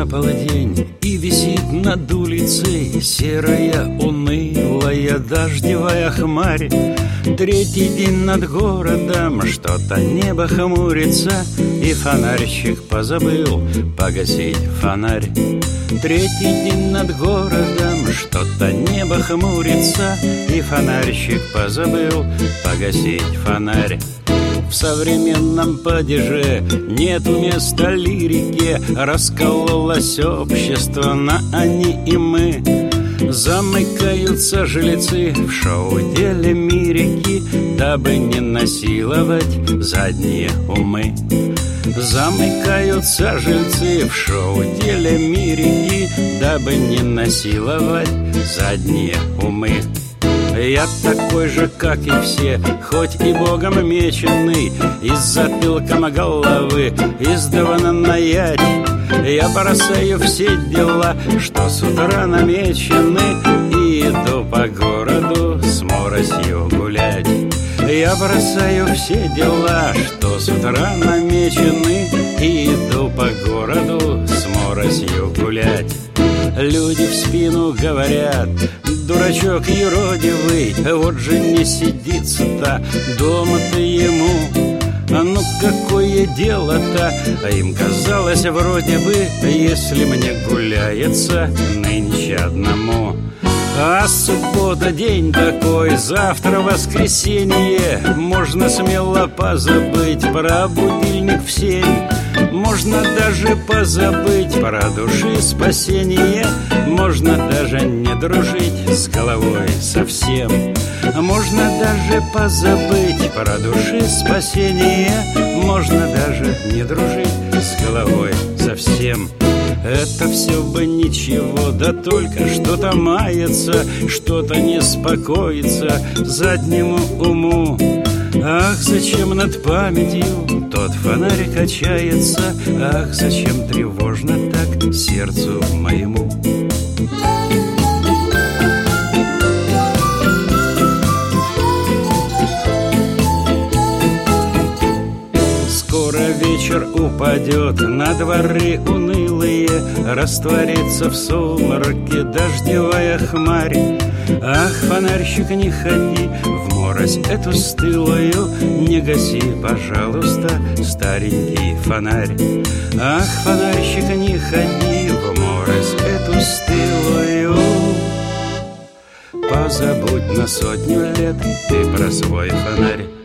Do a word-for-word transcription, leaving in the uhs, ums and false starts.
за полдень, и висит над улицей серая, унылая, дождевая хмарь. Третий день над городом, что-то небо хмурится, и фонарщик позабыл погасить фонарь. Третий день над городом, что-то небо хмурится, и фонарщик позабыл погасить фонарь. В современном падеже нету места лирике, раскололось общество на они и мы. Замыкаются жильцы в шоу-деле мирики, дабы не насиловать задние умы. Замыкаются жильцы в шоу-деле мирики, дабы не насиловать задние умы. Я такой же, как и все, хоть и богом меченый, и с затылком головы издавна наять. Я бросаю все дела, что с утра намечены, и иду по городу с моросью гулять. Я бросаю все дела, что с утра намечены, и иду по городу с моросью гулять. Люди в спину говорят: дурачок юродивый, вот же не сидится-то дома-то ему. А ну какое дело-то? А им казалось вроде бы, если мне гуляется нынче одному. А суббота день такой, завтра воскресенье, можно смело позабыть про будильник в семь. Можно даже позабыть про души спасение, можно даже не дружить с головой совсем. Можно даже позабыть про души спасение, можно даже не дружить с головой совсем. Это все бы ничего, да только что-то мается, что-то не спокоится заднему уму. Ах, зачем над памятью тот фонарь качается, ах, зачем тревожно так сердцу моему. Скоро вечер упадет на дворы унылые, растворится в сумраке дождевая хмарь. Ах, фонарщик, не ходи в морось эту стылую, не гаси, пожалуйста, старенький фонарь. Ах, фонарщик, не ходи в морось эту стылую, позабудь на сотню лет ты про свой фонарь.